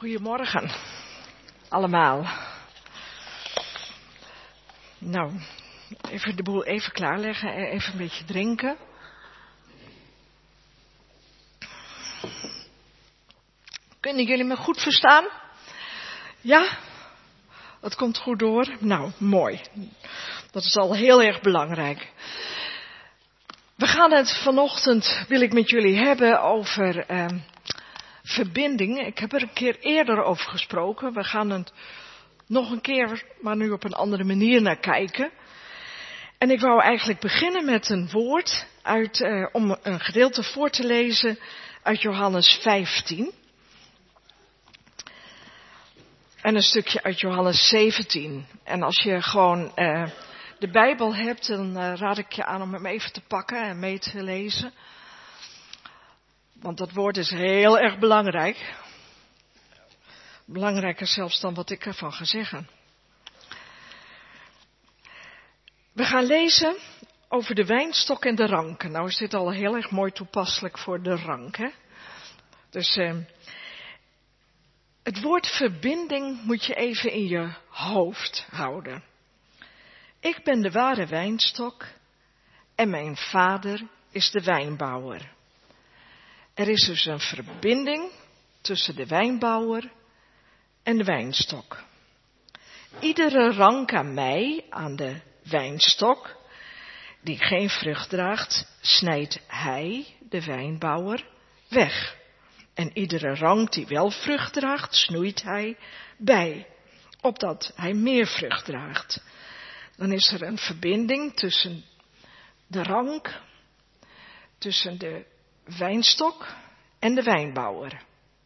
Goedemorgen, allemaal. Nou, even de boel even klaarleggen en even een beetje drinken. Kunnen jullie me goed verstaan? Ja? Het komt goed door? Nou, mooi. Dat is al heel erg belangrijk. We gaan het vanochtend, wil ik met jullie hebben over verbinding. Ik heb er een keer eerder over gesproken. We gaan het nog een keer, maar nu op een andere manier naar kijken. En ik wou eigenlijk beginnen met een woord om een gedeelte voor te lezen uit Johannes 15. En een stukje uit Johannes 17. En als je gewoon de Bijbel hebt, dan raad ik je aan om hem even te pakken en mee te lezen. Want dat woord is heel erg belangrijk. Belangrijker zelfs dan wat ik ervan ga zeggen. We gaan lezen over de wijnstok en de ranken. Nou is dit al heel erg mooi toepasselijk voor de rank, hè? Dus het woord verbinding moet je even in je hoofd houden. Ik ben de ware wijnstok en mijn vader is de wijnbouwer. Er is dus een verbinding tussen de wijnbouwer en de wijnstok. Iedere rank aan mij, aan de wijnstok, die geen vrucht draagt, snijdt hij, de wijnbouwer, weg. En iedere rank die wel vrucht draagt, snoeit hij bij, opdat hij meer vrucht draagt. Dan is er een verbinding tussen de rank, tussen de wijnstok en de wijnbouwer.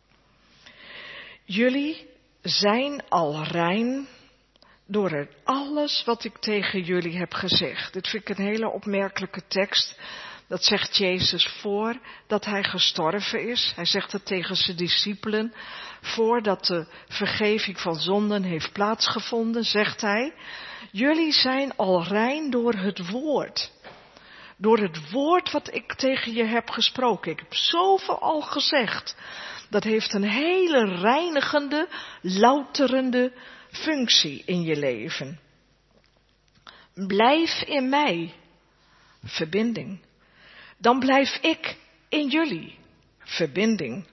Jullie zijn al rein door alles wat ik tegen jullie heb gezegd. Dit vind ik een hele opmerkelijke tekst. Dat zegt Jezus voordat hij gestorven is. Hij zegt het tegen zijn discipelen. Voordat de vergeving van zonden heeft plaatsgevonden, zegt hij: jullie zijn al rein door het woord. Door het woord wat ik tegen je heb gesproken. Ik heb zoveel al gezegd. Dat heeft een hele reinigende, louterende functie in je leven. Blijf in mij. Verbinding. Dan blijf ik in jullie. Verbinding.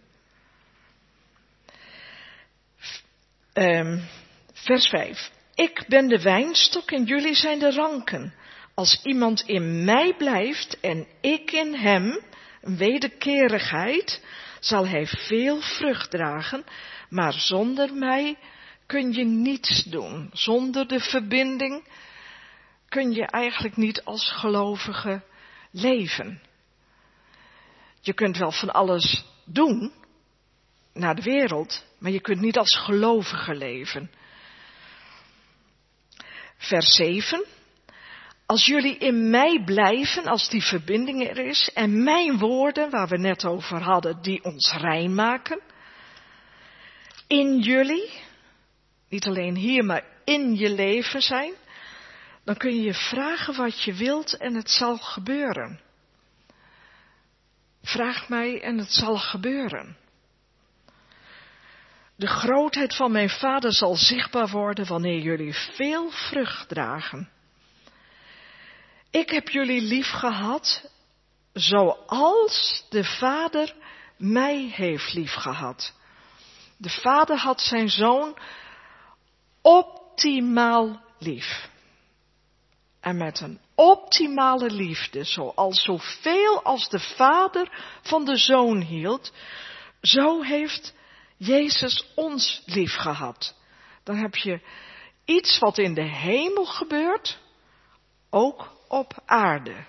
Vers 5. Ik ben de wijnstok en jullie zijn de ranken. Als iemand in mij blijft en ik in hem, een wederkerigheid, zal hij veel vrucht dragen, maar zonder mij kun je niets doen. Zonder de verbinding kun je eigenlijk niet als gelovige leven. Je kunt wel van alles doen naar de wereld, maar je kunt niet als gelovige leven. Vers 7. Als jullie in mij blijven, als die verbinding er is, en mijn woorden, waar we net over hadden, die ons rein maken, in jullie, niet alleen hier, maar in je leven zijn, dan kun je vragen wat je wilt en het zal gebeuren. Vraag mij en het zal gebeuren. De grootheid van mijn vader zal zichtbaar worden wanneer jullie veel vrucht dragen. Ik heb jullie lief gehad, zoals de Vader mij heeft lief gehad. De Vader had zijn zoon optimaal lief. En met een optimale liefde, zoals zoveel als de Vader van de Zoon hield, zo heeft Jezus ons lief gehad. Dan heb je iets wat in de hemel gebeurt, ook op aarde.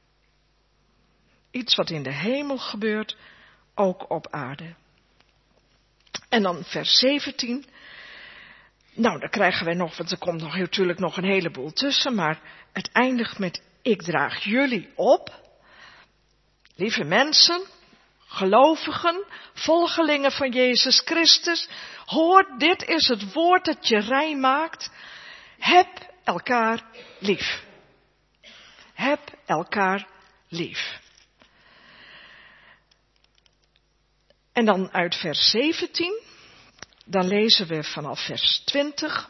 Iets wat in de hemel gebeurt, ook op aarde. En dan vers 17. Nou, daar krijgen wij nog, want er komt nog natuurlijk nog een heleboel tussen, maar het eindigt met: ik draag jullie op, lieve mensen, gelovigen, volgelingen van Jezus Christus. Hoor, dit is het woord dat je rein maakt. Heb elkaar lief. Heb elkaar lief. En dan uit vers 17. Dan lezen we vanaf vers 20.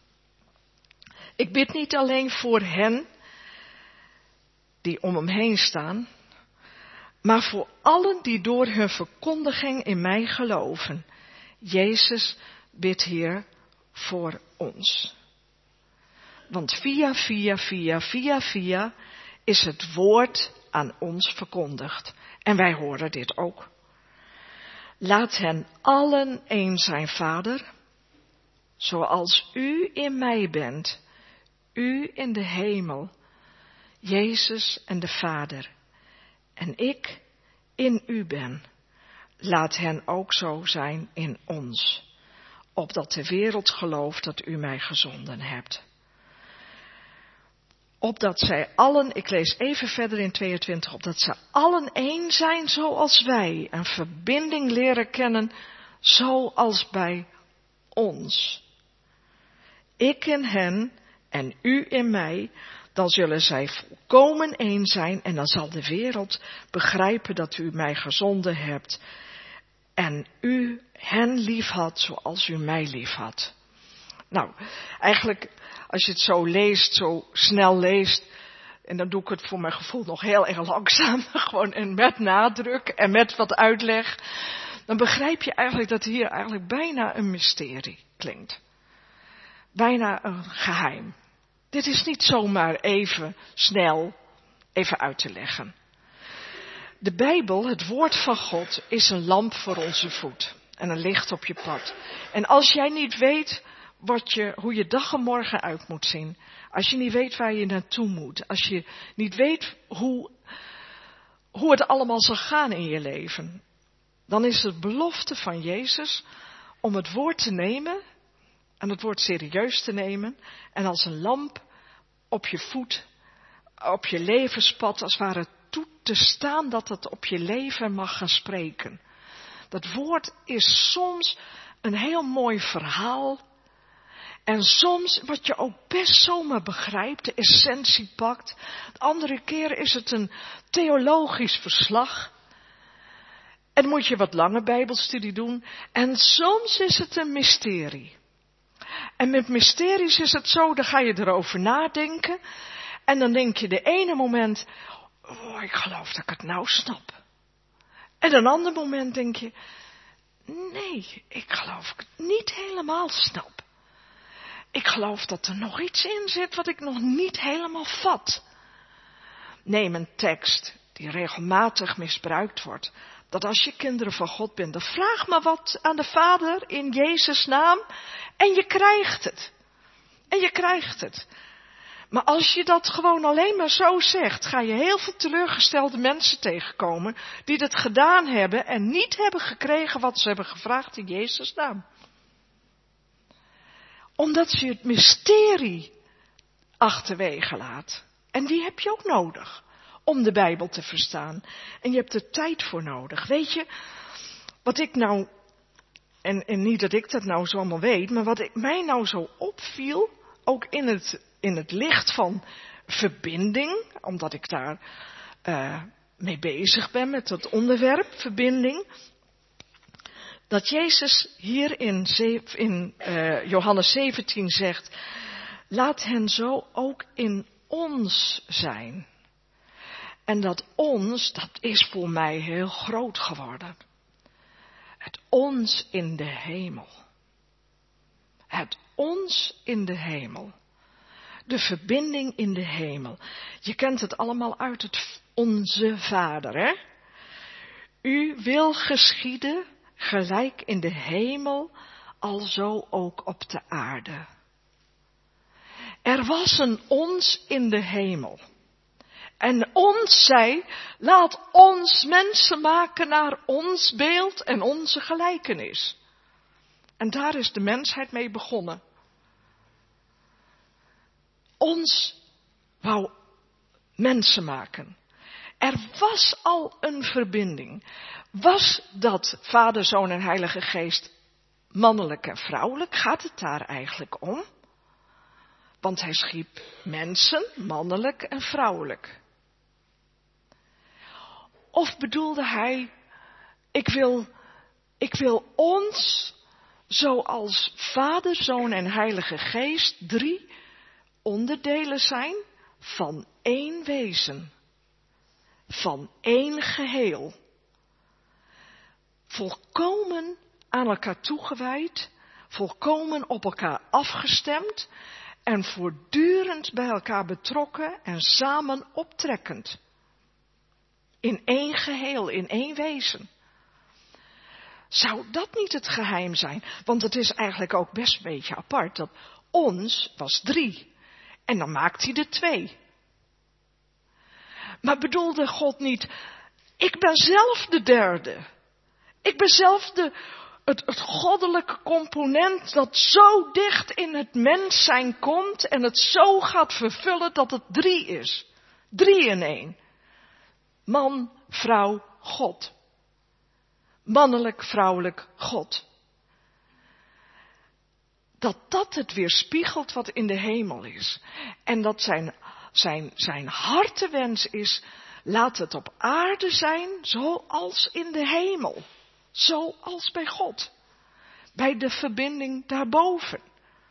Ik bid niet alleen voor hen die om hem heen staan, maar voor allen die door hun verkondiging in mij geloven. Jezus bidt hier voor ons. Want via is het woord aan ons verkondigd. En wij horen dit ook. Laat hen allen één zijn, Vader, zoals u in mij bent, u in de hemel, Jezus en de Vader, en ik in u ben. Laat hen ook zo zijn in ons, opdat de wereld gelooft dat u mij gezonden hebt. Opdat zij allen, ik lees even verder in 22, opdat zij allen één zijn zoals wij, een verbinding leren kennen zoals bij ons. Ik in hen en u in mij, dan zullen zij volkomen één zijn en dan zal de wereld begrijpen dat u mij gezonden hebt en u hen lief had zoals u mij lief had. Nou, eigenlijk als je het zo leest, zo snel leest, en dan doe ik het voor mijn gevoel nog heel erg langzaam, gewoon en met nadruk en met wat uitleg, dan begrijp je eigenlijk dat hier eigenlijk bijna een mysterie klinkt. Bijna een geheim. Dit is niet zomaar even snel even uit te leggen. De Bijbel, het woord van God, is een lamp voor onze voet en een licht op je pad. En als jij niet weet hoe je dag en morgen uit moet zien, als je niet weet waar je naartoe moet, als je niet weet hoe het allemaal zal gaan in je leven, dan is het belofte van Jezus om het woord te nemen en het woord serieus te nemen en als een lamp op je voet, op je levenspad, als het ware toe te staan dat het op je leven mag gaan spreken. Dat woord is soms een heel mooi verhaal en soms wat je ook best zomaar begrijpt, de essentie pakt. De andere keer is het een theologisch verslag. En moet je wat lange bijbelstudie doen. En soms is het een mysterie. En met mysteries is het zo, dan ga je erover nadenken. En dan denk je de ene moment, oh, ik geloof dat ik het nou snap. En een ander moment denk je, nee, ik geloof dat ik het niet helemaal snap. Ik geloof dat er nog iets in zit wat ik nog niet helemaal vat. Neem een tekst die regelmatig misbruikt wordt. Dat als je kinderen van God bent, dan vraag maar wat aan de Vader in Jezus' naam. En je krijgt het. En je krijgt het. Maar als je dat gewoon alleen maar zo zegt, ga je heel veel teleurgestelde mensen tegenkomen die dat gedaan hebben en niet hebben gekregen wat ze hebben gevraagd in Jezus' naam. Omdat je het mysterie achterwege laat. En die heb je ook nodig om de Bijbel te verstaan. En je hebt er tijd voor nodig. Weet je, wat ik nou, en niet dat ik dat nou zo allemaal weet, maar wat mij nou zo opviel, ook in het licht van verbinding, omdat ik daar mee bezig ben met het onderwerp verbinding, dat Jezus hier in Johannes 17 zegt, laat hen zo ook in ons zijn. En dat ons, dat is voor mij heel groot geworden. Het ons in de hemel. Het ons in de hemel. De verbinding in de hemel. Je kent het allemaal uit het Onze Vader, hè? U wil geschieden gelijk in de hemel, alzo ook op de aarde. Er was een ons in de hemel. En ons zei, laat ons mensen maken naar ons beeld en onze gelijkenis. En daar is de mensheid mee begonnen. Ons wou mensen maken. Er was al een verbinding. Was dat Vader, Zoon en Heilige Geest mannelijk en vrouwelijk? Gaat het daar eigenlijk om? Want hij schiep mensen, mannelijk en vrouwelijk. Of bedoelde hij, ik wil ons zoals Vader, Zoon en Heilige Geest 3 onderdelen zijn van één wezen. Van één geheel. Volkomen aan elkaar toegewijd, volkomen op elkaar afgestemd en voortdurend bij elkaar betrokken en samen optrekkend. In één geheel, in één wezen. Zou dat niet het geheim zijn? Want het is eigenlijk ook best een beetje apart dat ons was 3 en dan maakt hij er 2. Maar bedoelde God niet, ik ben zelf de 3e. Ik ben zelf het goddelijke component dat zo dicht in het mens zijn komt en het zo gaat vervullen dat het 3 is. 3 in 1. Man, vrouw, God. Mannelijk, vrouwelijk, God. Dat het weerspiegelt wat in de hemel is. En dat zijn hartewens is, laat het op aarde zijn zoals in de hemel. Zoals bij God. Bij de verbinding daarboven.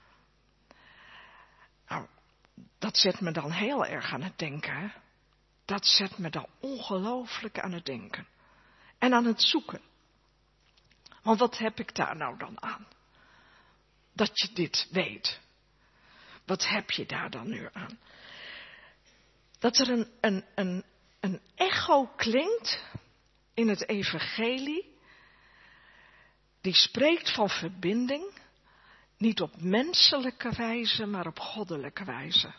Nou, dat zet me dan heel erg aan het denken. Hè? Dat zet me dan ongelooflijk aan het denken. En aan het zoeken. Want wat heb ik daar nou dan aan? Dat je dit weet. Wat heb je daar dan nu aan? Dat er een echo klinkt in het evangelie. Die spreekt van verbinding. Niet op menselijke wijze, maar op goddelijke wijze.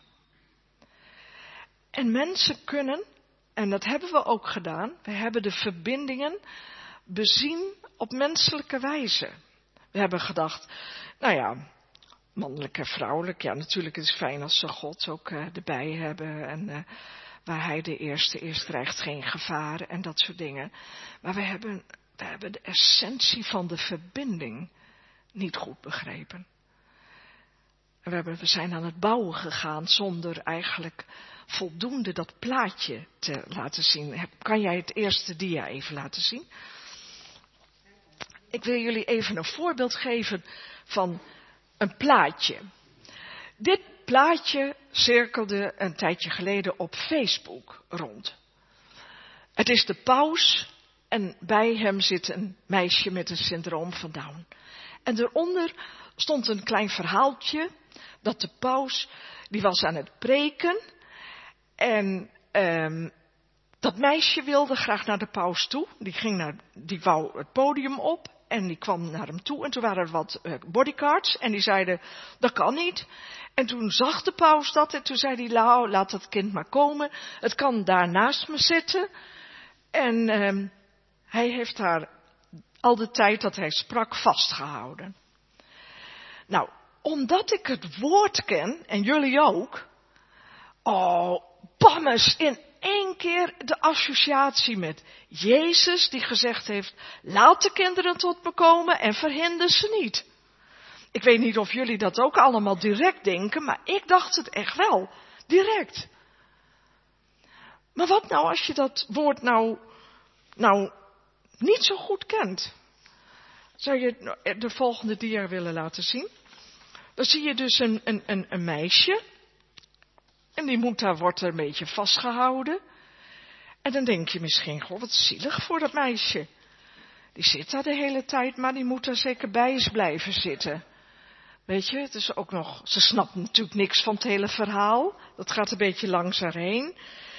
En mensen kunnen, en dat hebben we ook gedaan. We hebben de verbindingen bezien op menselijke wijze. We hebben gedacht, nou ja, mannelijk en vrouwelijk. Ja, natuurlijk is het fijn als ze God ook erbij hebben. En waar hij de eerste is, dreigt geen gevaar en dat soort dingen. Maar we hebben de essentie van de verbinding niet goed begrepen. En we zijn aan het bouwen gegaan zonder eigenlijk voldoende dat plaatje te laten zien. Kan jij het eerste dia even laten zien? Ik wil jullie even een voorbeeld geven van een plaatje. Dit plaatje cirkelde een tijdje geleden op Facebook rond. Het is de paus en bij hem zit een meisje met een syndroom van Down. En eronder stond een klein verhaaltje dat de paus, die was aan het preken en dat meisje wilde graag naar de paus toe. Die wou het podium op en die kwam naar hem toe en toen waren er wat bodyguards en die zeiden, dat kan niet. En toen zag de paus dat en toen zei hij, nou, laat dat kind maar komen. Het kan daar naast me zitten. En hij heeft haar al de tijd dat hij sprak vastgehouden. Nou, omdat ik het woord ken, en jullie ook. Oh, bammes, in één keer de associatie met Jezus die gezegd heeft, laat de kinderen tot me komen en verhinder ze niet. Ik weet niet of jullie dat ook allemaal direct denken, maar ik dacht het echt wel, direct. Maar wat nou als je dat woord nou niet zo goed kent? Zou je de volgende dia willen laten zien? Dan zie je dus een meisje. En die wordt er een beetje vastgehouden. En dan denk je misschien, goh, wat zielig voor dat meisje. Die zit daar de hele tijd, maar die moet er zeker bij blijven zitten. Weet je, het is ook nog, ze snapt natuurlijk niks van het hele verhaal. Dat gaat een beetje langs haar heen.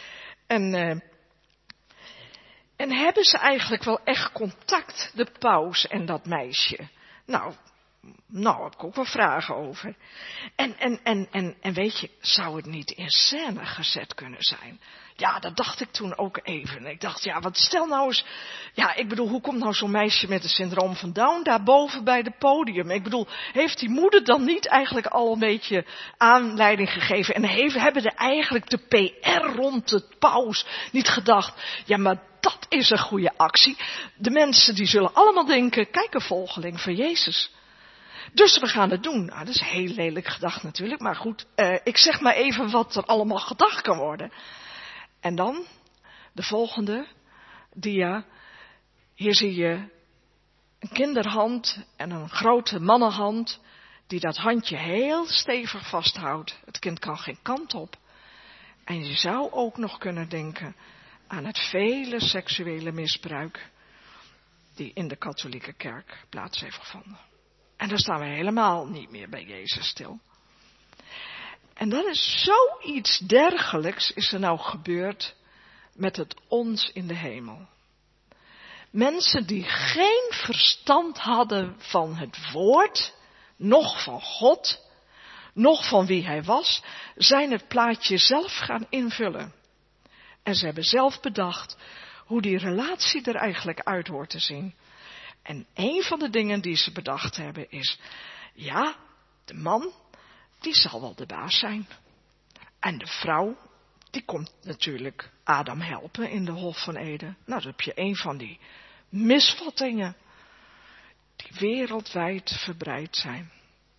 En hebben ze eigenlijk wel echt contact, de paus en dat meisje? Nou, heb ik ook wel vragen over. En weet je, zou het niet in scène gezet kunnen zijn? Ja, dat dacht ik toen ook even. Ik dacht, ja, wat stel nou eens. Ja, ik bedoel, hoe komt nou zo'n meisje met een syndroom van Down daarboven bij het podium? Ik bedoel, heeft die moeder dan niet eigenlijk al een beetje aanleiding gegeven? En hebben er eigenlijk de PR rond de paus niet gedacht? Ja, maar dat is een goede actie. De mensen die zullen allemaal denken, kijk, een volgeling van Jezus. Dus we gaan het doen. Nou, dat is heel lelijk gedacht natuurlijk. Maar goed, ik zeg maar even wat er allemaal gedacht kan worden. En dan, de volgende dia. Hier zie je een kinderhand en een grote mannenhand die dat handje heel stevig vasthoudt. Het kind kan geen kant op. En je zou ook nog kunnen denken aan het vele seksuele misbruik die in de katholieke kerk plaats heeft gevonden. En daar staan we helemaal niet meer bij Jezus stil. En dat is zoiets dergelijks is er nou gebeurd met het ons in de hemel. Mensen die geen verstand hadden van het woord, noch van God, noch van wie hij was, zijn het plaatje zelf gaan invullen. En ze hebben zelf bedacht hoe die relatie er eigenlijk uit hoort te zien. En een van de dingen die ze bedacht hebben is, ja, de man, die zal wel de baas zijn. En de vrouw, die komt natuurlijk Adam helpen in de Hof van Eden. Nou, dan heb je een van die misvattingen die wereldwijd verbreid zijn.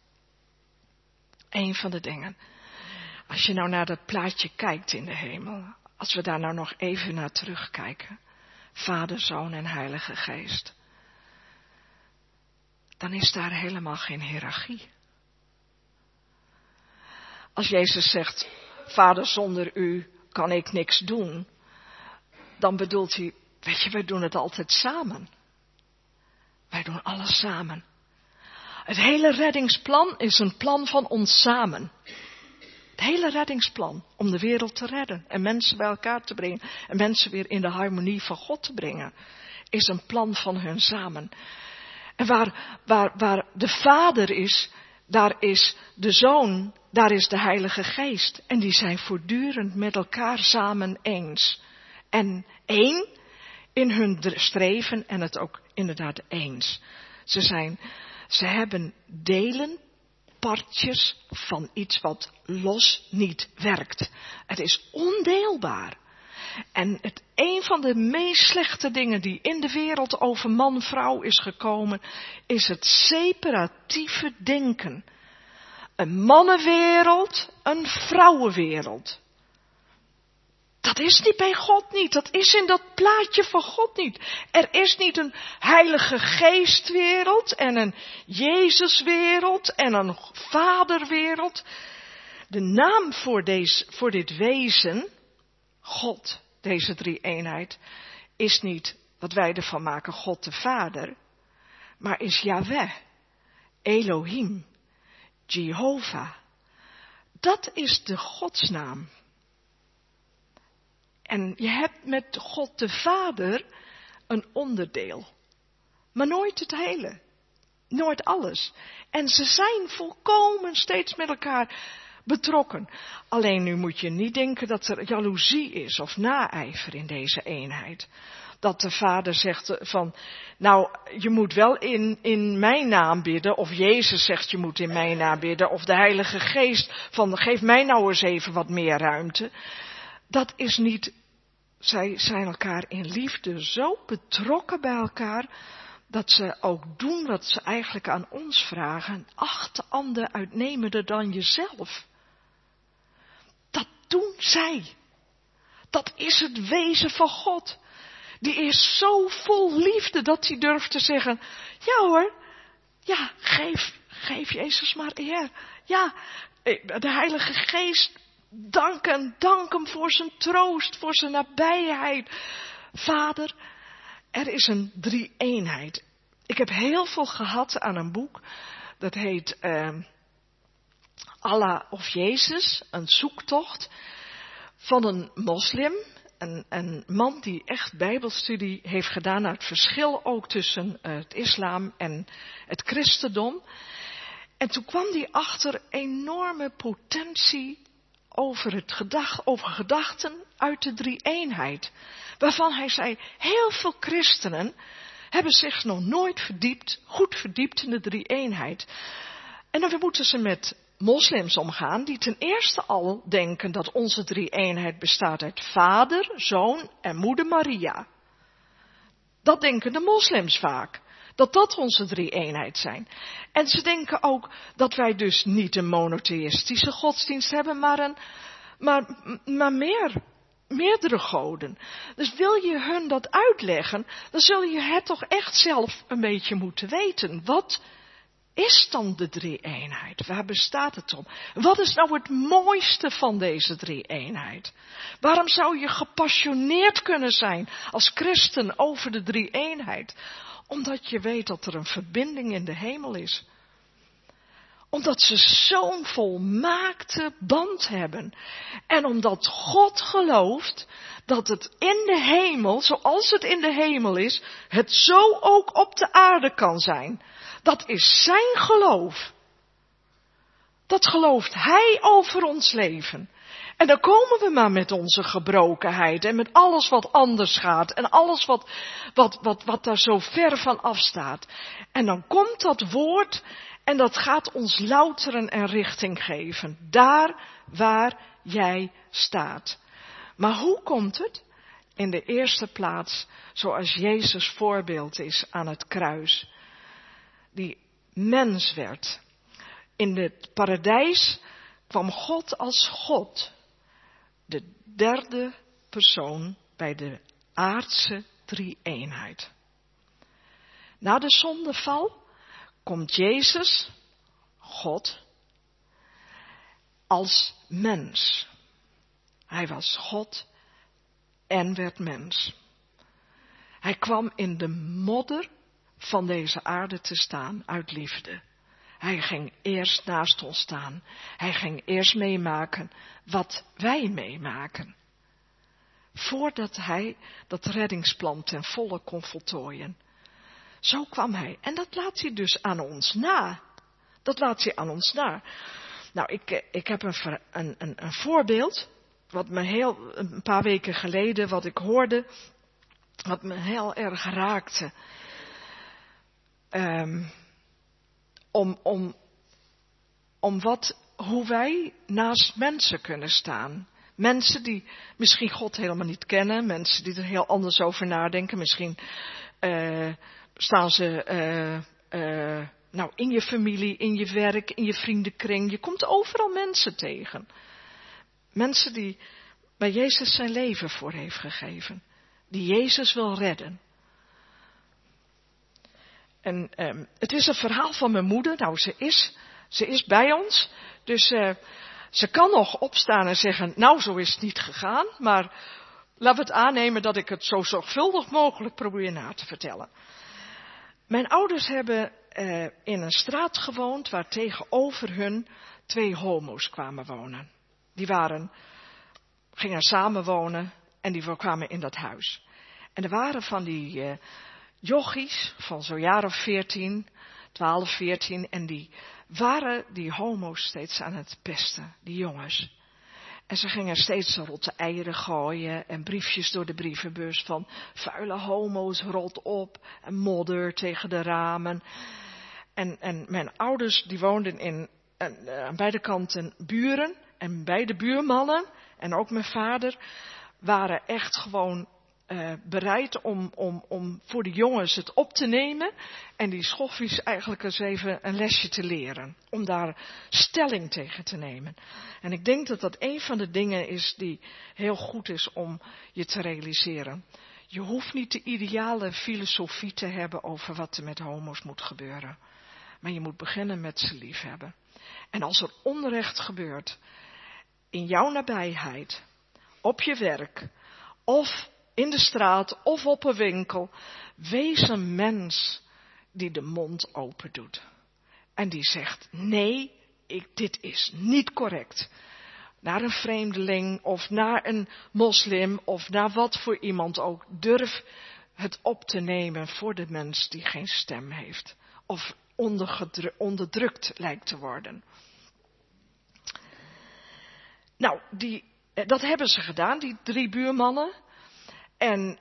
Een van de dingen. Als je nou naar dat plaatje kijkt in de hemel, als we daar nou nog even naar terugkijken, Vader, Zoon en Heilige Geest, dan is daar helemaal geen hiërarchie. Als Jezus zegt, Vader, zonder u kan ik niks doen, dan bedoelt hij, weet je, wij doen het altijd samen. Wij doen alles samen. Het hele reddingsplan is een plan van ons samen. Het hele reddingsplan om de wereld te redden en mensen bij elkaar te brengen en mensen weer in de harmonie van God te brengen, is een plan van hun samen. En waar de Vader is, daar is de Zoon, daar is de Heilige Geest. En die zijn voortdurend met elkaar samen eens. En één in hun streven en het ook inderdaad eens. Ze hebben delen, partjes van iets wat los niet werkt. Het is ondeelbaar. En een van de meest slechte dingen die in de wereld over man-vrouw is gekomen, is het separatieve denken. Een mannenwereld, een vrouwenwereld. Dat is niet bij God niet. Dat is in dat plaatje van God niet. Er is niet een Heilige Geestwereld en een Jezuswereld en een Vaderwereld. De naam voor dit wezen, God, deze drie-eenheid, is niet wat wij ervan maken God de Vader, maar is Yahweh, Elohim, Jehovah. Dat is de Godsnaam. En je hebt met God de Vader een onderdeel. Maar nooit het hele. Nooit alles. En ze zijn volkomen steeds met elkaar betrokken. Alleen nu moet je niet denken dat er jaloezie is of naijver in deze eenheid. Dat de Vader zegt van, nou, je moet wel in mijn naam bidden. Of Jezus zegt, je moet in mijn naam bidden. Of de Heilige Geest van, geef mij nou eens even wat meer ruimte. Dat is niet, zij zijn elkaar in liefde zo betrokken bij elkaar, dat ze ook doen wat ze eigenlijk aan ons vragen. Acht de ander uitnemender dan jezelf. Dat doen zij. Dat is het wezen van God. Die is zo vol liefde dat hij durft te zeggen, ja hoor, ja, geef Jezus maar eer. Ja, de Heilige Geest, dank hem voor zijn troost, voor zijn nabijheid. Vader, er is een drie-eenheid. Ik heb heel veel gehad aan een boek, dat heet Allah of Jezus, een zoektocht van een moslim. Een man die echt bijbelstudie heeft gedaan naar het verschil ook tussen het islam en het christendom. En toen kwam hij achter enorme potentie over gedachten uit de drie-eenheid. Waarvan hij zei, heel veel christenen hebben zich nog nooit goed verdiept in de drie-eenheid. En dan moeten ze met moslims omgaan die ten eerste al denken dat onze drie-eenheid bestaat uit Vader, Zoon en Moeder Maria. Dat denken de moslims vaak. Dat onze drie-eenheid zijn. En ze denken ook dat wij dus niet een monotheïstische godsdienst hebben, maar meer. meerdere goden. Dus wil je hun dat uitleggen, dan zul je het toch echt zelf een beetje moeten weten. Wat is dan de drie-eenheid? Waar bestaat het om? Wat is nou het mooiste van deze drie-eenheid? Waarom zou je gepassioneerd kunnen zijn als christen over de drie-eenheid? Omdat je weet dat er een verbinding in de hemel is. Omdat ze zo'n volmaakte band hebben. En omdat God gelooft dat het in de hemel, zoals het in de hemel is, het zo ook op de aarde kan zijn. Dat is zijn geloof. Dat gelooft hij over ons leven. En dan komen we maar met onze gebrokenheid en met alles wat anders gaat en alles wat daar zo ver van afstaat. En dan komt dat woord en dat gaat ons louteren en richting geven. Daar waar jij staat. Maar hoe komt het? In de eerste plaats, zoals Jezus voorbeeld is aan het kruis. Die mens werd. In het paradijs kwam God als God. De derde persoon bij de aardse drie-eenheid. Na de zondeval komt Jezus, God, als mens. Hij was God en werd mens. Hij kwam in de modder van deze aarde te staan uit liefde. Hij ging eerst naast ons staan. Hij ging eerst meemaken wat wij meemaken. Voordat hij dat reddingsplan ten volle kon voltooien. Zo kwam hij. En dat laat hij dus aan ons na. Dat laat hij aan ons na. Nou, ik heb een voorbeeld. Wat me een paar weken geleden, wat ik hoorde. Wat me heel erg raakte. Hoe wij naast mensen kunnen staan. Mensen die misschien God helemaal niet kennen. Mensen die er heel anders over nadenken. Misschien staan ze in je familie, in je werk, in je vriendenkring. Je komt overal mensen tegen. Mensen die bij Jezus zijn leven voor heeft gegeven. Die Jezus wil redden. En het is een verhaal van mijn moeder. Nou, ze is bij ons. Dus ze kan nog opstaan en zeggen, nou, zo is het niet gegaan. Maar laten we het aannemen dat ik het zo zorgvuldig mogelijk probeer na te vertellen. Mijn ouders hebben in een straat gewoond waar tegenover hun 2 homo's kwamen wonen. Die gingen samen wonen en die kwamen in dat huis. En er waren van die jochies van zo'n jaar of 12, 14. En die waren die homo's steeds aan het pesten, die jongens. En ze gingen steeds rotte eieren gooien en briefjes door de brievenbus van vuile homo's, rot op en modder tegen de ramen. En mijn ouders die woonden aan beide kanten buren en beide buurmannen en ook mijn vader waren echt gewoon bereid om voor de jongens het op te nemen en die schoffies eigenlijk eens even een lesje te leren. Om daar stelling tegen te nemen. En ik denk dat dat een van de dingen is die heel goed is om je te realiseren. Je hoeft niet de ideale filosofie te hebben over wat er met homo's moet gebeuren. Maar je moet beginnen met ze liefhebben. En als er onrecht gebeurt in jouw nabijheid, op je werk of in de straat of op een winkel, wees een mens die de mond open doet. En die zegt, nee, dit is niet correct. Naar een vreemdeling of naar een moslim of naar wat voor iemand ook. Durf het op te nemen voor de mens die geen stem heeft. Of onderdrukt lijkt te worden. Nou, dat hebben ze gedaan, die 3 buurmannen. En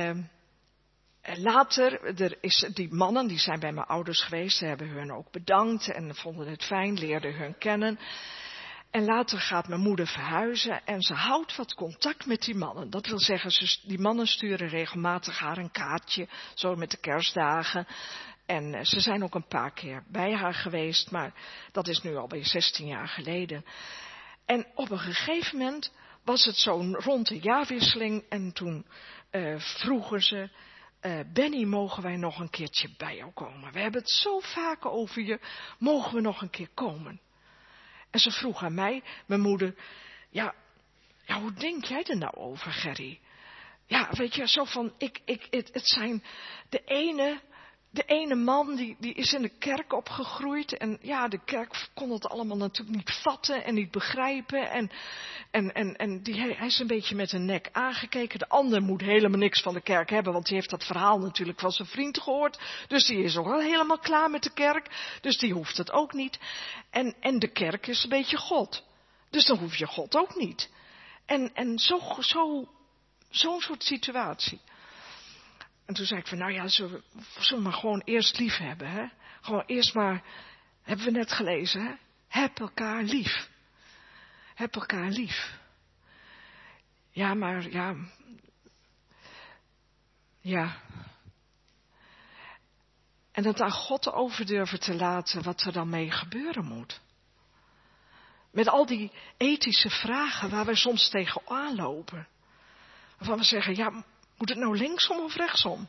later, die mannen, die zijn bij mijn ouders geweest. Ze hebben hun ook bedankt en vonden het fijn, leerden hun kennen. En later gaat mijn moeder verhuizen en ze houdt wat contact met die mannen. Dat wil zeggen, die mannen sturen regelmatig haar een kaartje, zo met de kerstdagen. En ze zijn ook een paar keer bij haar geweest, maar dat is nu alweer 16 jaar geleden. En op een gegeven moment, was het zo rond de jaarwisseling en toen vroegen ze, Benny, mogen wij nog een keertje bij jou komen? We hebben het zo vaak over je, mogen we nog een keer komen? En ze vroeg aan mij, mijn moeder, ja, hoe denk jij er nou over, Gerry? Ja, weet je, zo van, het zijn de ene man die is in de kerk opgegroeid en ja, de kerk kon het allemaal natuurlijk niet vatten en niet begrijpen en hij is een beetje met een nek aangekeken. De ander moet helemaal niks van de kerk hebben, want die heeft dat verhaal natuurlijk van zijn vriend gehoord, dus die is ook al helemaal klaar met de kerk, dus die hoeft het ook niet. En de kerk is een beetje God, dus dan hoef je God ook niet. En zo'n soort situatie. En toen zei ik van, nou ja, zullen we maar gewoon eerst lief hebben, hè? Gewoon eerst maar, hebben we net gelezen, hè? Heb elkaar lief. Heb elkaar lief. Ja, maar, ja. En het aan God over durven te laten wat er dan mee gebeuren moet. Met al die ethische vragen waar we soms tegenaan lopen. Waarvan we zeggen, ja, moet het nou linksom of rechtsom?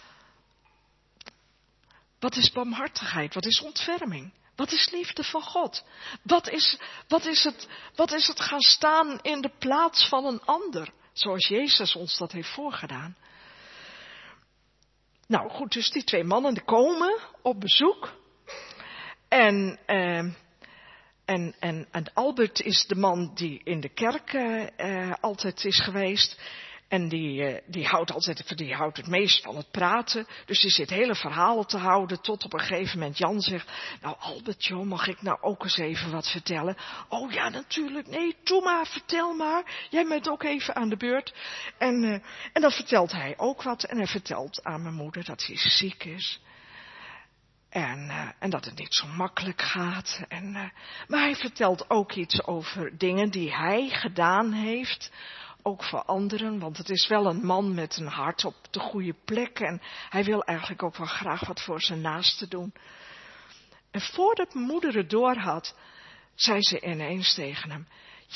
Wat is barmhartigheid? Wat is ontferming? Wat is liefde van God? Wat is het gaan staan in de plaats van een ander? Zoals Jezus ons dat heeft voorgedaan. Nou goed, dus die 2 mannen die komen op bezoek. En Albert is de man die in de kerk altijd is geweest. En die houdt het meest van het praten. Dus die zit hele verhalen te houden. Tot op een gegeven moment Jan zegt, nou Albert, joh, mag ik nou ook eens even wat vertellen? Oh ja, natuurlijk. Nee, doe maar, vertel maar. Jij bent ook even aan de beurt. En dan vertelt hij ook wat. En hij vertelt aan mijn moeder dat hij ziek is. En dat het niet zo makkelijk gaat. Maar hij vertelt ook iets over dingen die hij gedaan heeft. Ook voor anderen, want het is wel een man met een hart op de goede plek. En hij wil eigenlijk ook wel graag wat voor zijn naasten doen. En voordat mijn moeder het door had, zei ze ineens tegen hem.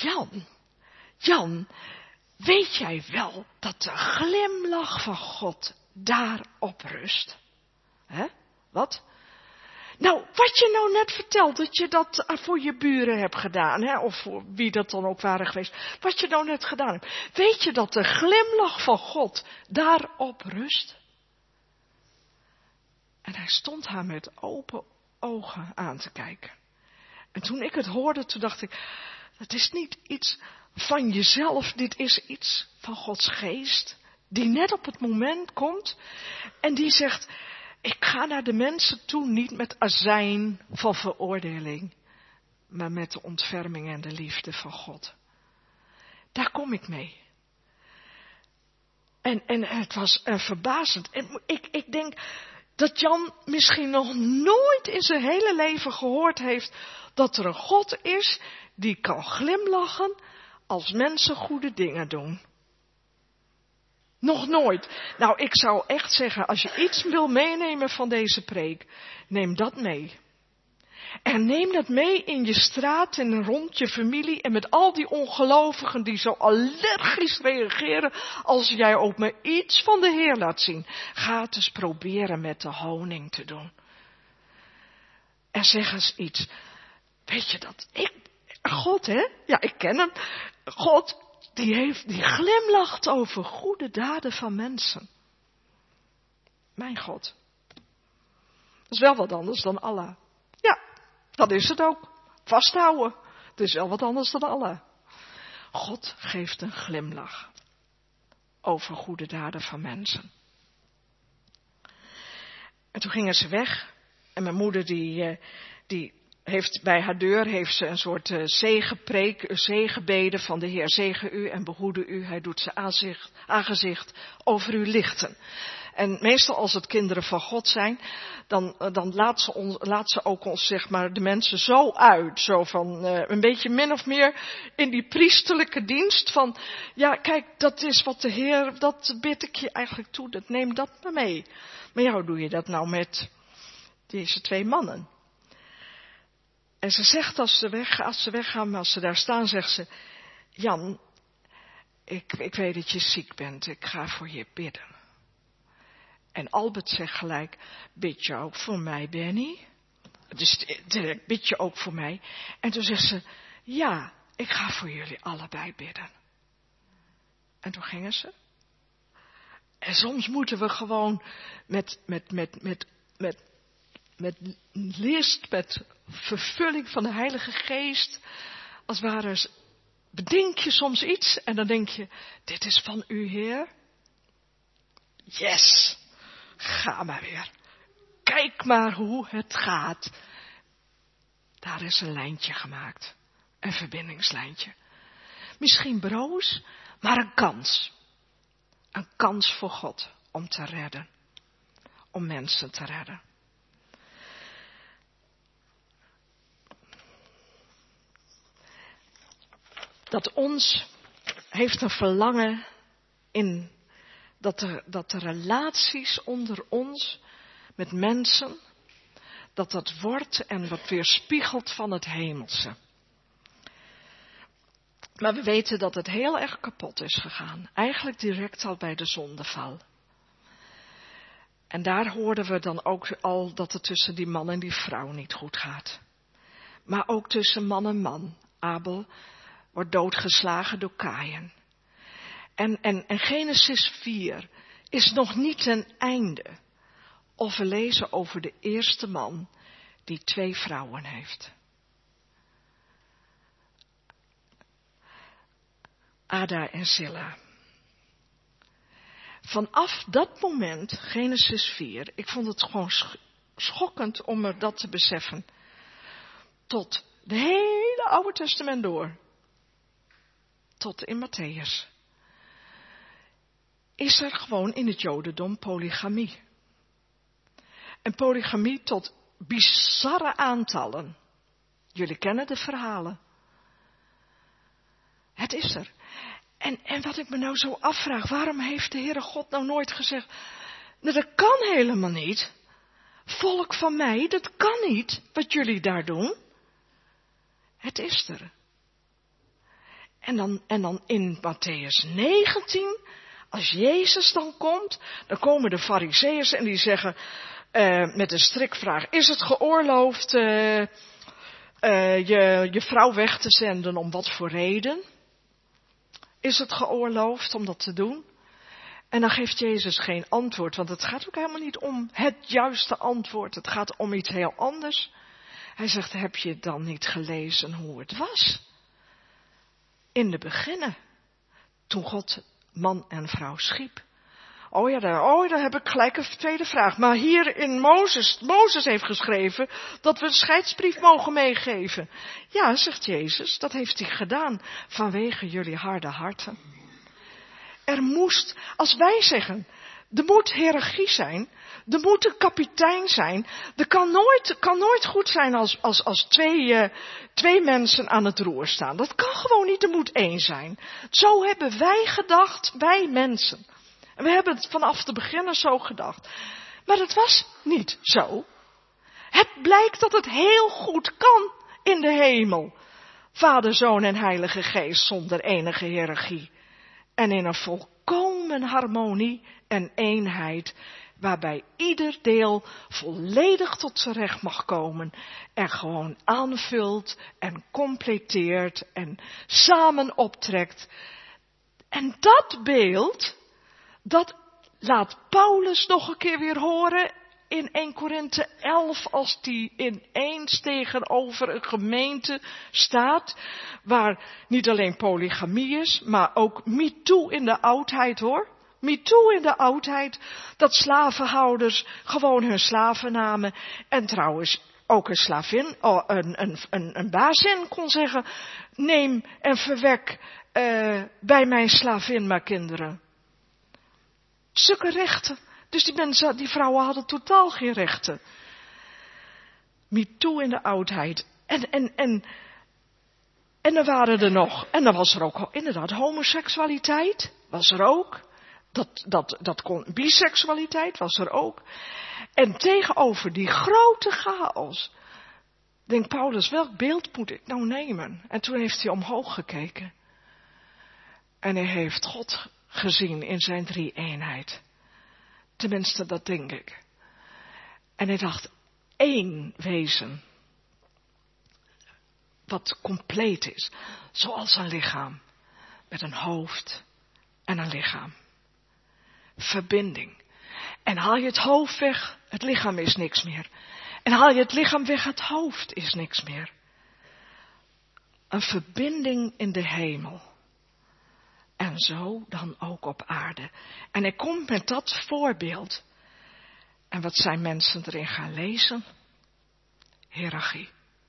Jan, weet jij wel dat de glimlach van God daarop rust? Hè? Wat? Nou, wat je nou net vertelt, dat je dat voor je buren hebt gedaan, hè? Of voor wie dat dan ook waren geweest. Wat je nou net gedaan hebt. Weet je dat de glimlach van God daarop rust? En hij stond haar met open ogen aan te kijken. En toen ik het hoorde, toen dacht ik, het is niet iets van jezelf, dit is iets van Gods geest, die net op het moment komt en die zegt, ik ga naar de mensen toe niet met azijn van veroordeling, maar met de ontferming en de liefde van God. Daar kom ik mee. En het was verbazend. En ik denk dat Jan misschien nog nooit in zijn hele leven gehoord heeft dat er een God is die kan glimlachen als mensen goede dingen doen. Nog nooit. Nou, ik zou echt zeggen, als je iets wil meenemen van deze preek, neem dat mee. En neem dat mee in je straat en rond je familie en met al die ongelovigen die zo allergisch reageren als jij ook maar iets van de Heer laat zien. Ga het eens proberen met de honing te doen. En zeg eens iets. Weet je dat? God, hè? Ja, ik ken hem. God, die glimlacht over goede daden van mensen. Mijn God. Dat is wel wat anders dan Allah. Ja, dat is het ook. Vasthouden. Het is wel wat anders dan Allah. God geeft een glimlach over goede daden van mensen. En toen gingen ze weg. En mijn moeder die heeft bij haar deur heeft ze een soort zegenpreek, zegenbeden van de Heer zegen u en behoede u. Hij doet zijn aangezicht over u lichten. En meestal als het kinderen van God zijn, dan laat ze ook ons, zeg maar, de mensen zo uit. Zo van, een beetje min of meer in die priesterlijke dienst van, ja kijk, dat is wat de Heer, dat bid ik je eigenlijk toe, neem dat maar mee. Maar ja, hoe doe je dat nou met deze 2 mannen? En ze zegt als ze weggaan, als ze daar staan, zegt ze, Jan, ik weet dat je ziek bent, ik ga voor je bidden. En Albert zegt gelijk, bid je ook voor mij, Benny? Dus bid je ook voor mij? En toen zegt ze, ja, ik ga voor jullie allebei bidden. En toen gingen ze. En soms moeten we gewoon met list, met vervulling van de Heilige Geest, als het ware, bedenk je soms iets en dan denk je, dit is van u, Heer. Yes, ga maar weer. Kijk maar hoe het gaat. Daar is een lijntje gemaakt. Een verbindingslijntje. Misschien broos, maar een kans. Een kans voor God om te redden. Om mensen te redden. Dat ons heeft een verlangen in dat de relaties onder ons met mensen, dat wordt en wat weerspiegelt van het hemelse. Maar we weten dat het heel erg kapot is gegaan. Eigenlijk direct al bij de zondeval. En daar hoorden we dan ook al dat het tussen die man en die vrouw niet goed gaat. Maar ook tussen man en man. Abel wordt doodgeslagen door Kaïn. En Genesis 4 is nog niet een einde. Of we lezen over de eerste man die 2 vrouwen heeft. Ada en Zilla. Vanaf dat moment, Genesis 4, ik vond het gewoon schokkend om me dat te beseffen. Tot het hele Oude Testament door. Tot in Matthäus. Is er gewoon in het Jodendom polygamie. En polygamie tot bizarre aantallen. Jullie kennen de verhalen. Het is er. En wat ik me nou zo afvraag, waarom heeft de Heere God nou nooit gezegd, nou, dat kan helemaal niet. Volk van mij, dat kan niet, wat jullie daar doen. Het is er. En dan in Matthäus 19, als Jezus dan komt, dan komen de Farizeeërs en die zeggen met een strikvraag, is het geoorloofd je vrouw weg te zenden om wat voor reden? Is het geoorloofd om dat te doen? En dan geeft Jezus geen antwoord, want het gaat ook helemaal niet om het juiste antwoord. Het gaat om iets heel anders. Hij zegt, heb je dan niet gelezen hoe het was? In de beginnen, toen God man en vrouw schiep. Oh ja, daar heb ik gelijk een tweede vraag. Maar hier in Mozes heeft geschreven dat we een scheidsbrief mogen meegeven. Ja, zegt Jezus, dat heeft hij gedaan vanwege jullie harde harten. Er moest, als wij zeggen, er moet hiërarchie zijn, er moet een kapitein zijn. Er kan nooit goed zijn als twee mensen aan het roer staan. Dat kan gewoon niet, er moet één zijn. Zo hebben wij gedacht, wij mensen. En we hebben het vanaf de beginnen zo gedacht. Maar het was niet zo. Het blijkt dat het heel goed kan in de hemel. Vader, Zoon en Heilige Geest zonder enige hiërarchie. En in een volkomen harmonie en eenheid. Waarbij ieder deel volledig tot zijn recht mag komen. En gewoon aanvult en completeert en samen optrekt. En dat beeld, dat laat Paulus nog een keer weer horen in 1 Korinthe 11, als die ineens tegenover een gemeente staat, waar niet alleen polygamie is, maar ook MeToo in de oudheid, hoor. MeToo in de oudheid, dat slavenhouders gewoon hun slaven namen en trouwens ook een slavin, een bazin kon zeggen, neem en verwek bij mijn slavin maar kinderen. Zulke rechten. Dus die vrouwen hadden totaal geen rechten. MeToo in de oudheid. En dan waren er nog. En dan was er ook inderdaad homoseksualiteit. Was er ook. Dat kon, biseksualiteit was er ook. En tegenover die grote chaos. Denkt Paulus, welk beeld moet ik nou nemen? En toen heeft hij omhoog gekeken. En hij heeft God gezien in zijn drie-eenheid. Tenminste, dat denk ik. En hij dacht, één wezen. Wat compleet is. Zoals een lichaam. Met een hoofd en een lichaam. Verbinding. En haal je het hoofd weg, het lichaam is niks meer. En haal je het lichaam weg, het hoofd is niks meer. Een verbinding in de hemel. En zo dan ook op aarde. En hij komt met dat voorbeeld. En wat zijn mensen erin gaan lezen? Hiërarchie.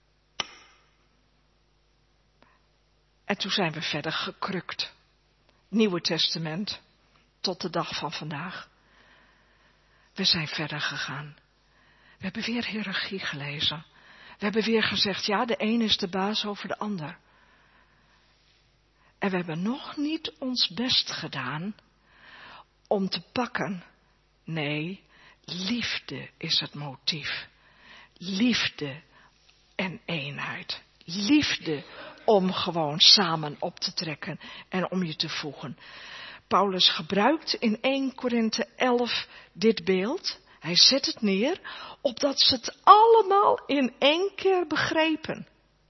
En toen zijn we verder gekrukt. Nieuwe Testament. Tot de dag van vandaag. We zijn verder gegaan. We hebben weer hiërarchie gelezen. We hebben weer gezegd, ja, de een is de baas over de ander. En we hebben nog niet ons best gedaan om te pakken. Nee, liefde is het motief. Liefde en eenheid. Liefde om gewoon samen op te trekken en om je te voegen. Paulus gebruikt in 1 Korinthe 11 dit beeld. Hij zet het neer, opdat ze het allemaal in één keer begrepen.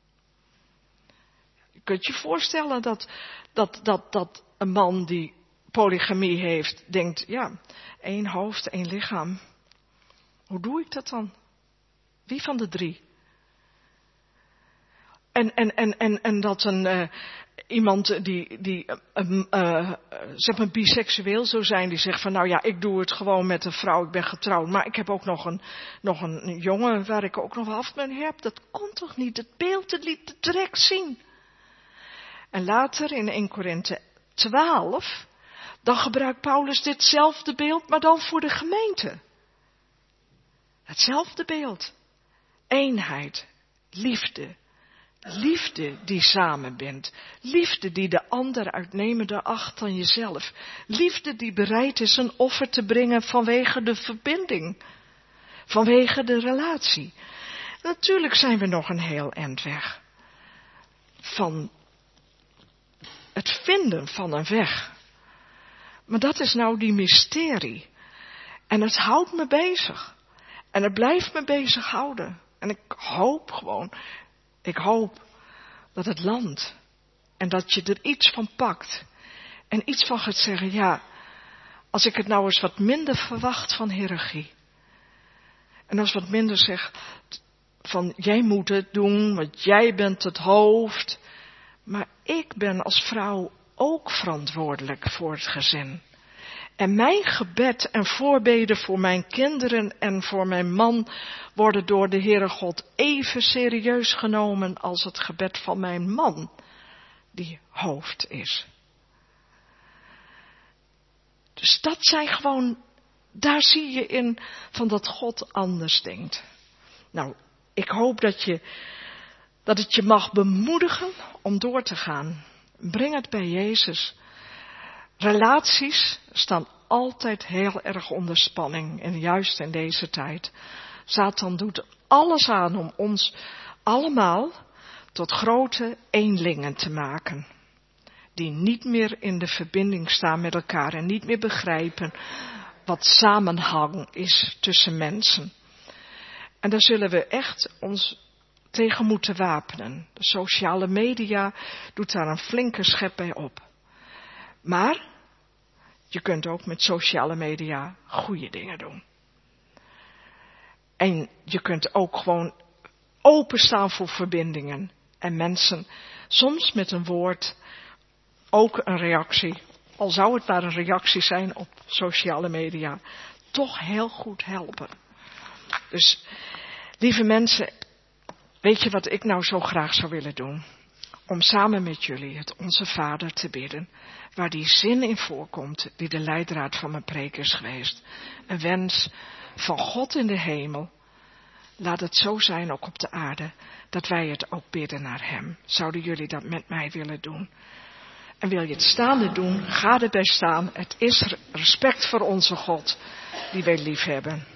Je kunt je voorstellen dat een man die polygamie heeft, denkt, ja, 1 hoofd, 1 lichaam. Hoe doe ik dat dan? Wie van de 3? En dat iemand die zeg maar biseksueel zou zijn, die zegt van nou ja, ik doe het gewoon met een vrouw, ik ben getrouwd, maar ik heb ook nog een jongen waar ik ook nog af mee heb. Dat kon toch niet? Het beeld, het liet het direct zien. En later in 1 Korinthe 12, dan gebruikt Paulus ditzelfde beeld, maar dan voor de gemeente. Hetzelfde beeld. Eenheid, liefde. Liefde die samenbindt. Liefde die de ander uitnemender acht dan jezelf. Liefde die bereid is een offer te brengen vanwege de verbinding. Vanwege de relatie. Natuurlijk zijn we nog een heel eind weg. Van het vinden van een weg. Maar dat is nou die mysterie. En het houdt me bezig. En het blijft me bezighouden. En ik hoop dat het landt. En dat je er iets van pakt. En iets van gaat zeggen, ja, als ik het nou eens wat minder verwacht van hiërarchie. En als wat minder zeg van, jij moet het doen, want jij bent het hoofd. Maar ik ben als vrouw ook verantwoordelijk voor het gezin. En mijn gebed en voorbeden voor mijn kinderen en voor mijn man worden door de Heere God even serieus genomen als het gebed van mijn man, die hoofd is. Dus dat zijn gewoon, daar zie je in van dat God anders denkt. Nou, ik hoop dat het je mag bemoedigen om door te gaan. Breng het bij Jezus. Relaties staan altijd heel erg onder spanning. En juist in deze tijd. Satan doet alles aan om ons allemaal tot grote eenlingen te maken. Die niet meer in de verbinding staan met elkaar. En niet meer begrijpen wat samenhang is tussen mensen. En daar zullen we echt ons tegen moeten wapenen. De sociale media doet daar een flinke schep bij op. Maar je kunt ook met sociale media goede dingen doen. En je kunt ook gewoon openstaan voor verbindingen. En mensen soms met een woord ook een reactie, al zou het maar een reactie zijn op sociale media, toch heel goed helpen. Dus lieve mensen, weet je wat ik nou zo graag zou willen doen? Om samen met jullie het Onze Vader te bidden, waar die zin in voorkomt, die de leidraad van mijn preek is geweest. Een wens van God in de hemel. Laat het zo zijn ook op de aarde, dat wij het ook bidden naar Hem. Zouden jullie dat met mij willen doen? En wil je het staande doen, ga erbij staan. Het is respect voor onze God, die wij lief hebben.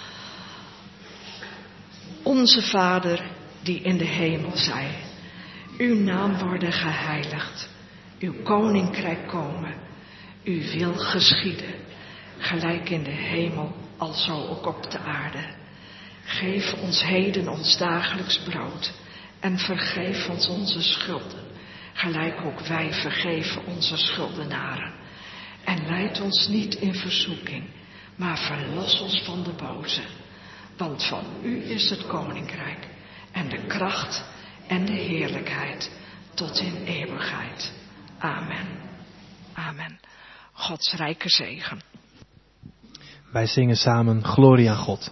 Onze Vader die in de hemel zij, Uw naam worden geheiligd. Uw koninkrijk komen. Uw wil geschieden. Gelijk in de hemel, alzo ook op de aarde. Geef ons heden ons dagelijks brood. En vergeef ons onze schulden. Gelijk ook wij vergeven onze schuldenaren. En leid ons niet in verzoeking. Maar verlos ons van de boze. Want van u is het koninkrijk. En de kracht en de heerlijkheid. Tot in eeuwigheid. Amen. Amen. Gods rijke zegen. Wij zingen samen Glorie aan God.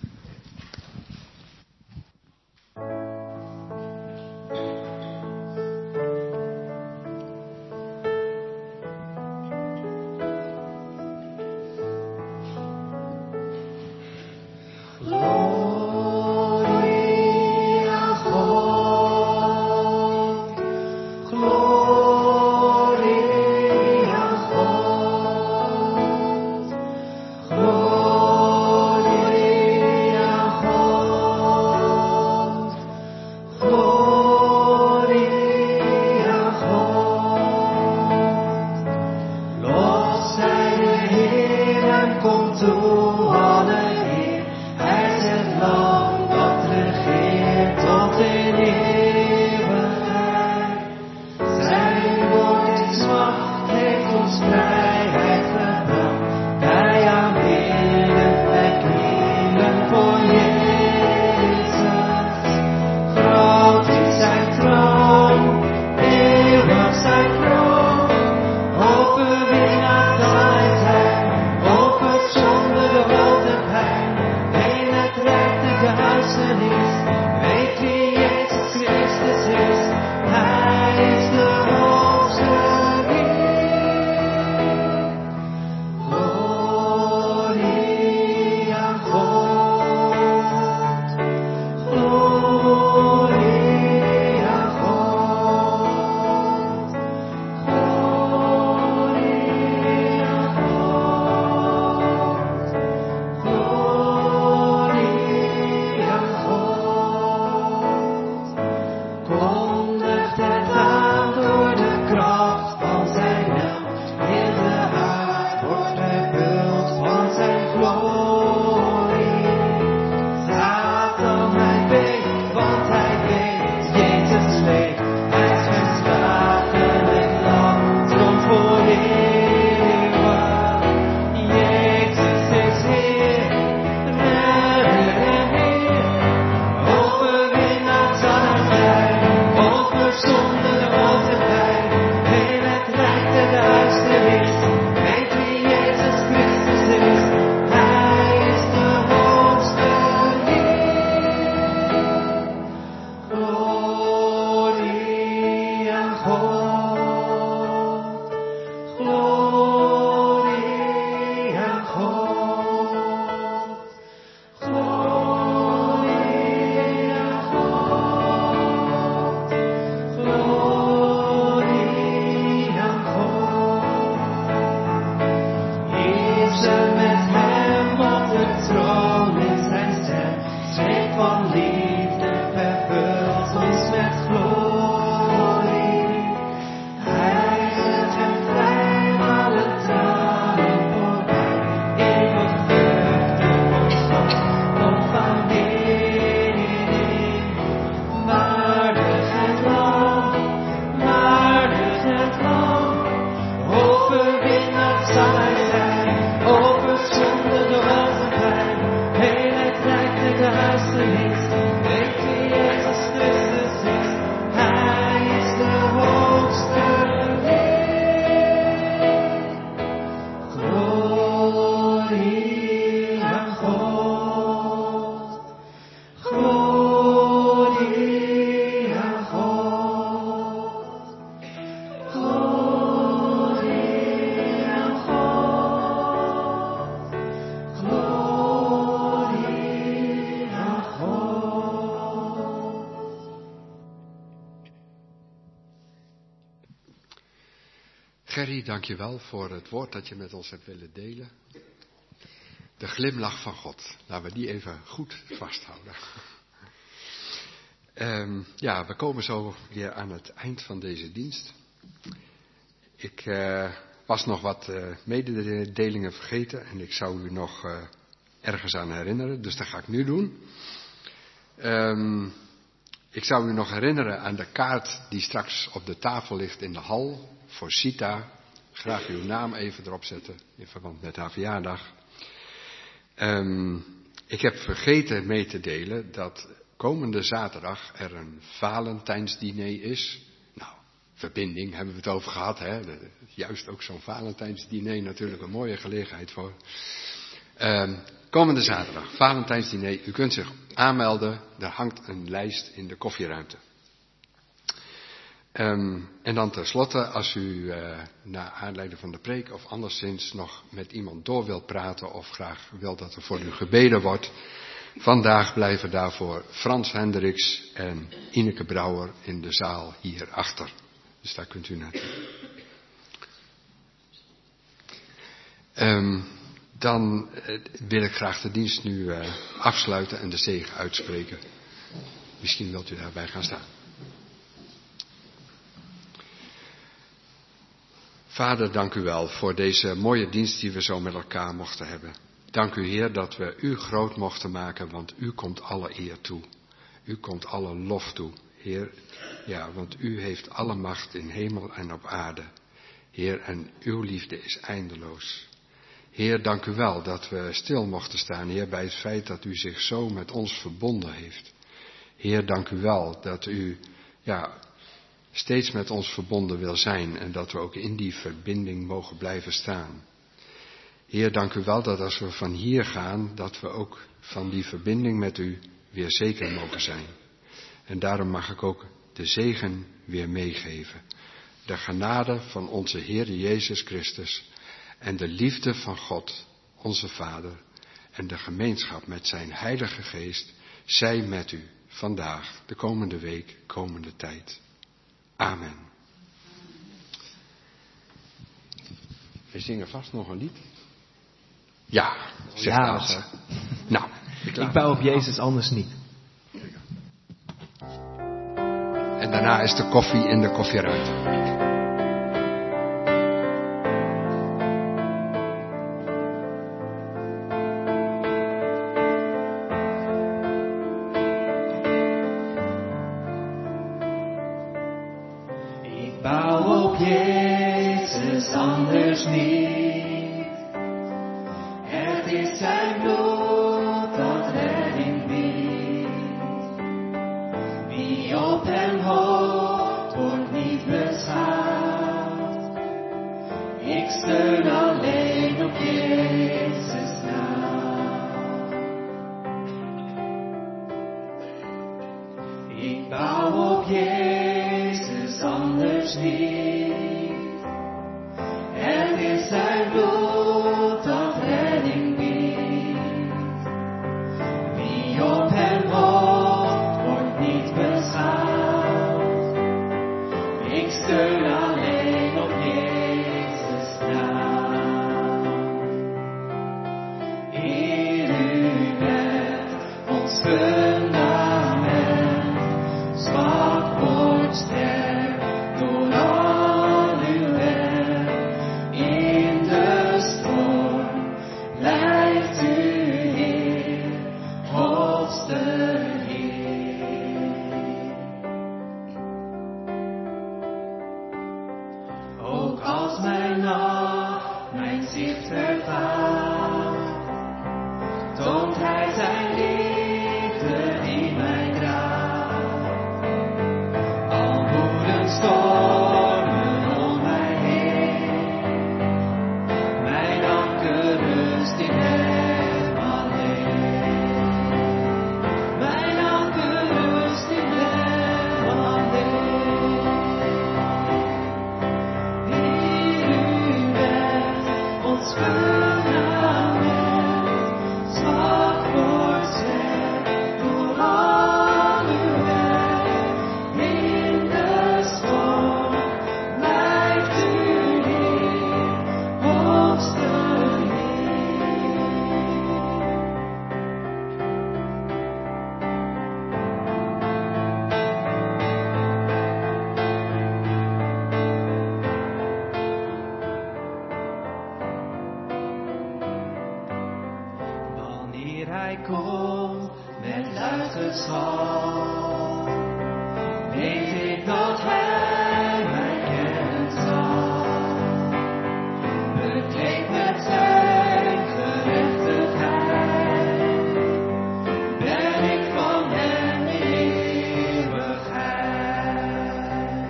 Gerry, dank je wel voor het woord dat je met ons hebt willen delen. De glimlach van God. Laten we die even goed vasthouden. We komen zo weer aan het eind van deze dienst. Ik was nog wat mededelingen vergeten en ik zou u nog ergens aan herinneren, dus dat ga ik nu doen. Ik zou u nog herinneren aan de kaart die straks op de tafel ligt in de hal voor Sita. Graag uw naam even erop zetten in verband met haar verjaardag. Ik heb vergeten mee te delen dat komende zaterdag er een Valentijnsdiner is. Nou, verbinding hebben we het over gehad, hè. Juist ook zo'n Valentijnsdiner, natuurlijk een mooie gelegenheid voor. Komende zaterdag, Valentijnsdiner. U kunt zich aanmelden. Er hangt een lijst in de koffieruimte. En dan tenslotte, als u naar aanleiding van de preek of anderszins nog met iemand door wilt praten of graag wil dat er voor u gebeden wordt. Vandaag blijven daarvoor Frans Hendricks en Ineke Brouwer in de zaal hierachter. Dus daar kunt u naartoe. Dan wil ik graag de dienst nu afsluiten en de zegen uitspreken. Misschien wilt u daarbij gaan staan. Vader, dank u wel voor deze mooie dienst die we zo met elkaar mochten hebben. Dank u, Heer, dat we u groot mochten maken, want u komt alle eer toe. U komt alle lof toe, Heer. Ja, want u heeft alle macht in hemel en op aarde. Heer, en uw liefde is eindeloos. Heer, dank u wel dat we stil mochten staan, Heer, bij het feit dat u zich zo met ons verbonden heeft. Heer, dank u wel dat u, steeds met ons verbonden wil zijn en dat we ook in die verbinding mogen blijven staan. Heer, dank u wel dat als we van hier gaan, dat we ook van die verbinding met u weer zeker mogen zijn. En daarom mag ik ook de zegen weer meegeven. De genade van onze Heer Jezus Christus en de liefde van God, onze Vader, en de gemeenschap met zijn Heilige Geest, zij met u vandaag, de komende week, komende tijd. Amen. We zingen vast nog een lied. Ja, zegt Aalse. Nou, ik bouw op Jezus, anders niet. En daarna is de koffie in de koffieruimte. Ik bouw op Jezus, anders niet. Het is zijn bloed dat redding biedt. Wie op hem hoopt, wordt niet beschaamd. Ik steun alleen op Jezus naam. Ik bouw op Jezus, anders niet. Het is zijn bloed dat redding biedt. Wie op hem hoopt, wordt niet beschaamd. Ik steun alleen op Jezus naam. Heer, u bent ons fundament, zwak wordt sterk door al uw werk. In de storm blijft u Heer, hoogste Heer. Ook als mijn nacht, mijn zicht vervaagt, toont hij zijn liefde het zal, weet ik dat Hij mij kennen zal. Bekleed met zijn gerechtigheid, ben ik van Hem in eeuwigheid.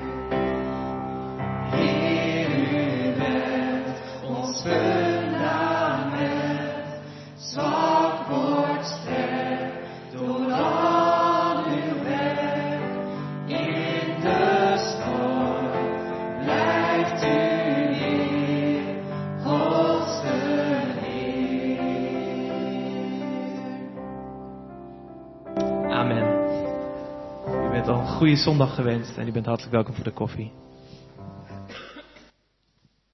Heer, U bent ons fundament, zwak wordt sterk door al uw werk. In de storm blijft U Heer, hoogste Heer. Amen. U bent al een goede zondag gewenst en u bent hartelijk welkom voor de koffie.